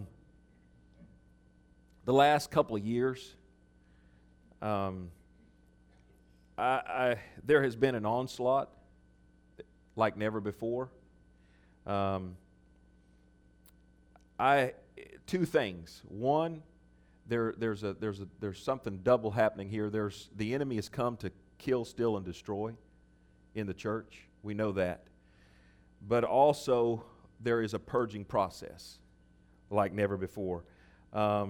last couple of years, there has been an onslaught like never before. Two things. One, there's something double happening here. The enemy has come to kill, steal, and destroy in the church. We know that. But also there is a purging process like never before. I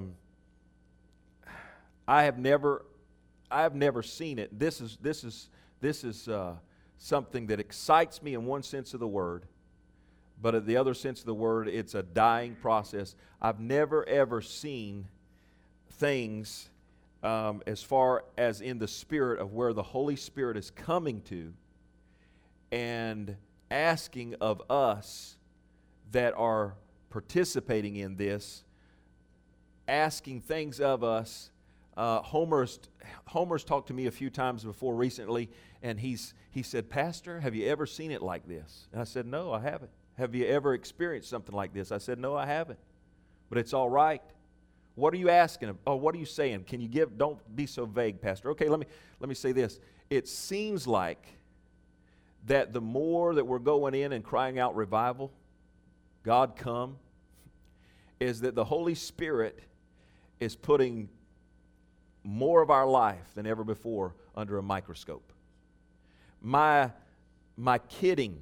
have never seen it. This is something that excites me in one sense of the word, but in the other sense of the word, it's a dying process. I've never ever seen things as far as in the spirit of where the Holy Spirit is coming to and asking of us that are participating in this, asking things of us Homer's talked to me a few times before recently, and he said, Pastor, have you ever seen it like this? And I said, no, I haven't. Have you ever experienced something like this? I said, no, I haven't. But it's all right. What are you asking? Oh, what are you saying? Can you give? Don't be so vague, Pastor. Okay, let me say this. It seems like that the more that we're going in and crying out revival, God come, is that the Holy Spirit is putting more of our life than ever before under a microscope. My kidding.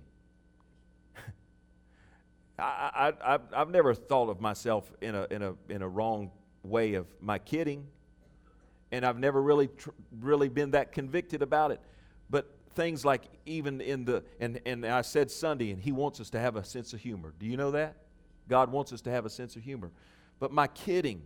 I've never thought of myself in a wrong way of my kidding, and I've never really been that convicted about it. But things like even in the and I said Sunday, and He wants us to have a sense of humor. Do you know that? God wants us to have a sense of humor. But my kidding,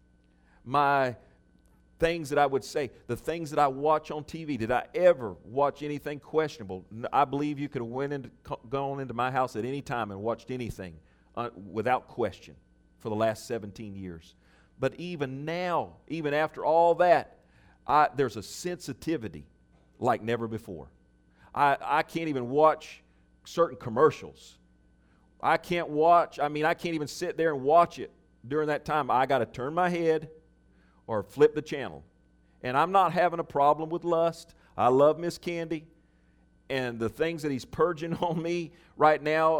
my things that I would say, the things that I watch on TV, did I ever watch anything questionable? I believe you could have gone into my house at any time and watched anything without question for the last 17 years. But even now, even after all that, there's a sensitivity like never before. I can't even watch certain commercials. I can't even sit there and watch it during that time. I got to turn my head or flip the channel. And I'm not having a problem with lust. I love Miss Candy. And the things that He's purging on me right now,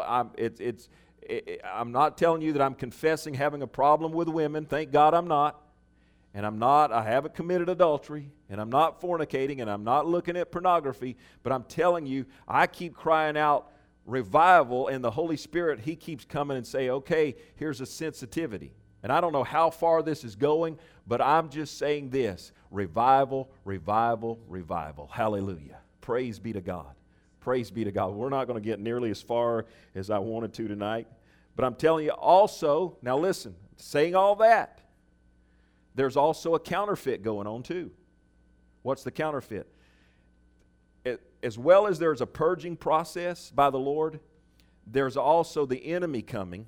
I'm not telling you that I'm confessing having a problem with women. Thank God I'm not. And I haven't committed adultery, and I'm not fornicating, and I'm not looking at pornography. But I'm telling you, I keep crying out revival, and the Holy Spirit, He keeps coming and saying, okay, here's a sensitivity. And I don't know how far this is going, but I'm just saying this: revival, revival, revival. Hallelujah. Praise be to God. Praise be to God. We're not going to get nearly as far as I wanted to tonight. But I'm telling you also, now listen, saying all that, there's also a counterfeit going on too. What's the counterfeit? As well as there's a purging process by the Lord, there's also the enemy coming.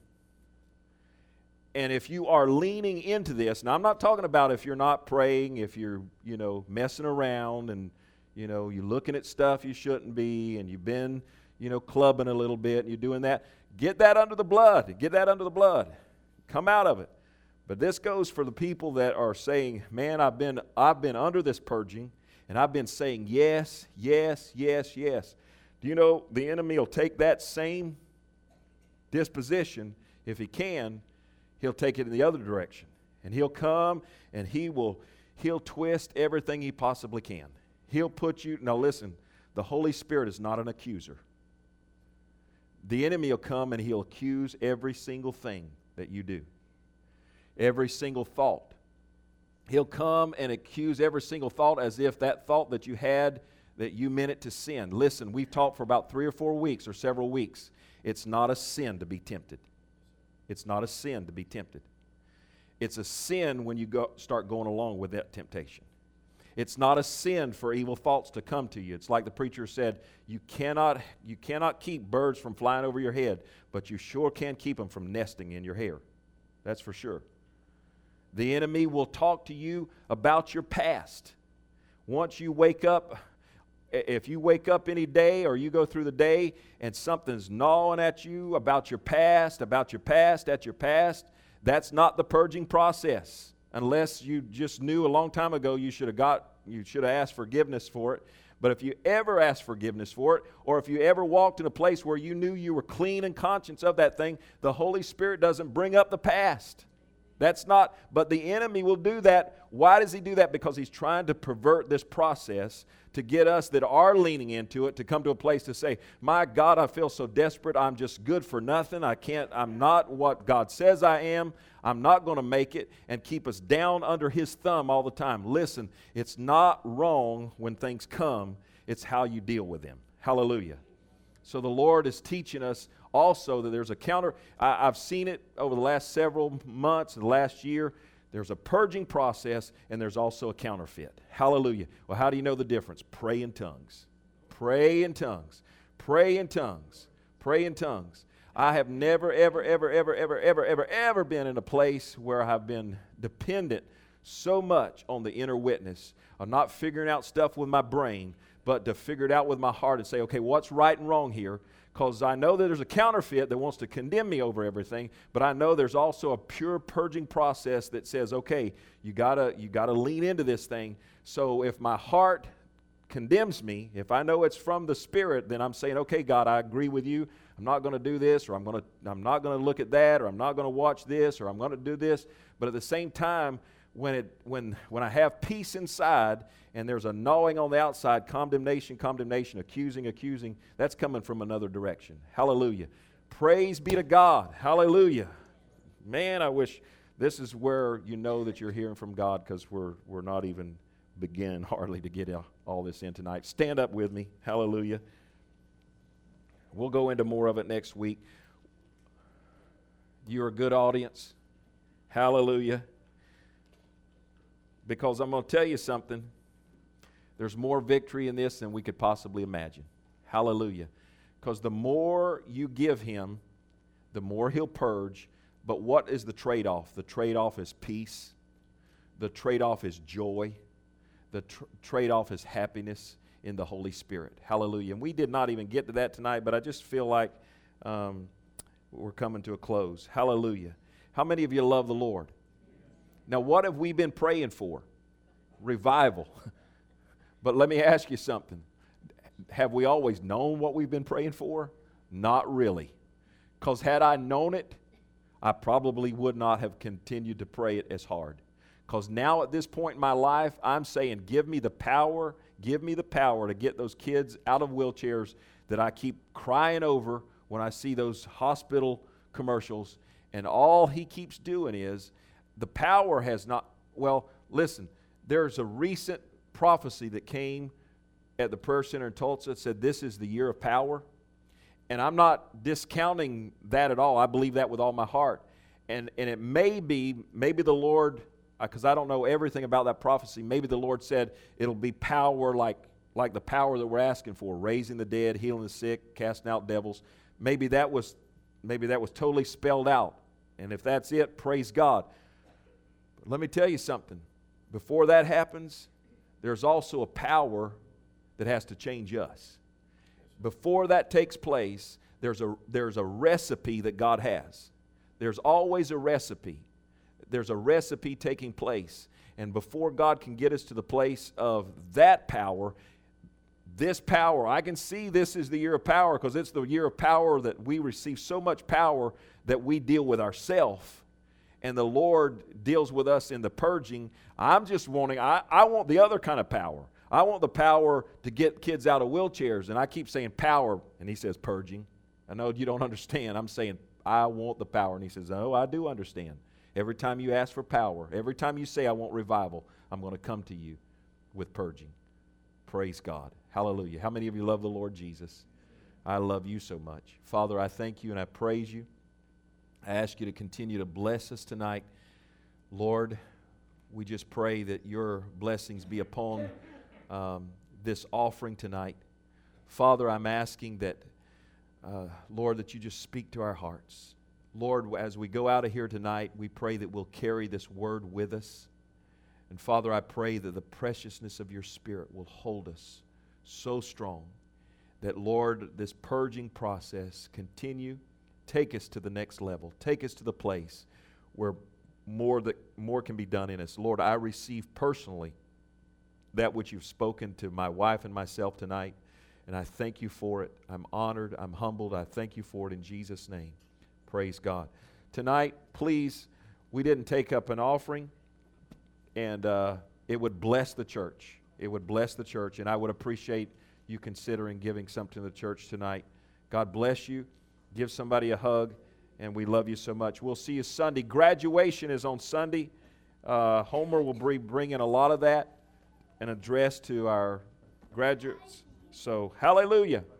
And if you are leaning into this, now I'm not talking about if you're not praying, if you're, messing around and, you're looking at stuff you shouldn't be, and you've been, clubbing a little bit, and you're doing that. Get that under the blood. Get that under the blood. Come out of it. But this goes for the people that are saying, man, I've been under this purging, and I've been saying yes, yes, yes, yes. Do you know the enemy will take that same disposition, if he can, he'll take it in the other direction. And he'll come and he'll twist everything he possibly can. He'll put you, now listen, the Holy Spirit is not an accuser. The enemy will come and he'll accuse every single thing that you do. Every single thought. He'll come and accuse every single thought as if that thought that you had, that you meant it to sin. Listen, we've talked for about 3 or 4 weeks or several weeks. It's not a sin to be tempted. It's not a sin to be tempted. It's a sin when you start going along with that temptation. It's not a sin for evil thoughts to come to you. It's like the preacher said, you cannot keep birds from flying over your head, but you sure can keep them from nesting in your hair. That's for sure. The enemy will talk to you about your past. Once you wake up, if you wake up any day or you go through the day and something's gnawing at you about your past, that's not the purging process. Unless you just knew a long time ago you should have asked forgiveness for it. But if you ever asked forgiveness for it, or if you ever walked in a place where you knew you were clean and conscious of that thing, the Holy Spirit doesn't bring up the past. That's not, but the enemy will do that. Why does he do that? Because he's trying to pervert this process to get us that are leaning into it to come to a place to say, my God, I feel so desperate. I'm just good for nothing. I'm not what God says I am. I'm not going to make it, and keep us down under his thumb all the time. Listen, it's not wrong when things come. It's how you deal with them. Hallelujah. So the Lord is teaching us also that there's a counter. I've seen it over the last several months, the last year. There's a purging process, and there's also a counterfeit. Hallelujah. Well, how do you know the difference? Pray in tongues. Pray in tongues. Pray in tongues. Pray in tongues. I have never, ever been in a place where I have been dependent so much on the inner witness of not figuring out stuff with my brain, but to figure it out with my heart and say, okay, what's right and wrong here? Because I know that there's a counterfeit that wants to condemn me over everything, but I know there's also a pure purging process that says, okay, you gotta lean into this thing. So if my heart condemns me, if I know it's from the Spirit, then I'm saying, okay, God, I agree with you. I'm not going to do this, or I'm not going to look at that, or I'm not going to watch this, or I'm going to do this. But at the same time, when I have peace inside and there's a gnawing on the outside, condemnation, accusing, that's coming from another direction. Hallelujah. Praise be to God. Hallelujah. Man, I wish this is where you know that you're hearing from God, because we're not even beginning hardly to get all this in tonight. Stand up with me. Hallelujah. We'll go into more of it next week. You're a good audience. Hallelujah. Because I'm going to tell you something. There's more victory in this than we could possibly imagine. Hallelujah. Because the more you give Him, the more He'll purge. But what is the trade-off? The trade-off is peace. The trade-off is joy. The trade-off is happiness in the Holy Spirit. Hallelujah. And we did not even get to that tonight, but I just feel like we're coming to a close. Hallelujah. How many of you love the Lord? Now, what have we been praying for? Revival. But let me ask you something. Have we always known what we've been praying for? Not really. Because had I known it, I probably would not have continued to pray it as hard. Because now at this point in my life, I'm saying, give me the power to get those kids out of wheelchairs that I keep crying over when I see those hospital commercials. And all He keeps doing is, the power has not, well, listen, there's a recent prophecy that came at the prayer center in Tulsa that said this is the year of power. And I'm not discounting that at all. I believe that with all my heart. And it maybe the Lord, because I don't know everything about that prophecy, maybe the Lord said it'll be power like the power that we're asking for, raising the dead, healing the sick, casting out devils. Maybe that was totally spelled out. And if that's it, praise God. But let me tell you something. Before that happens, there's also a power that has to change us. Before that takes place, there's a recipe that God has. There's always a recipe. There's a recipe taking place. And before God can get us to the place of that power, this power, I can see this is the year of power, because it's the year of power that we receive so much power that we deal with ourselves. And the Lord deals with us in the purging. I'm just wanting, I want the other kind of power. I want the power to get kids out of wheelchairs. And I keep saying power, and He says purging. I know you don't understand. I'm saying I want the power. And He says, oh, I do understand. Every time you ask for power, every time you say I want revival, I'm going to come to you with purging. Praise God. Hallelujah. How many of you love the Lord Jesus? I love you so much. Father, I thank you and I praise you. I ask you to continue to bless us tonight. Lord, we just pray that your blessings be upon this offering tonight. Father, I'm asking that, Lord, that you just speak to our hearts. Lord, as we go out of here tonight, we pray that we'll carry this word with us. And Father, I pray that the preciousness of your Spirit will hold us so strong that, Lord, this purging process continue. Take us to the next level. Take us to the place where more can be done in us. Lord, I receive personally that which you've spoken to my wife and myself tonight, and I thank you for it. I'm honored. I'm humbled. I thank you for it in Jesus' name. Praise God. Tonight, please, we didn't take up an offering, and it would bless the church. It would bless the church, and I would appreciate you considering giving something to the church tonight. God bless you. Give somebody a hug, and we love you so much. We'll see you Sunday. Graduation is on Sunday. Homer will be bringing a lot of that, an address to our graduates. So, hallelujah.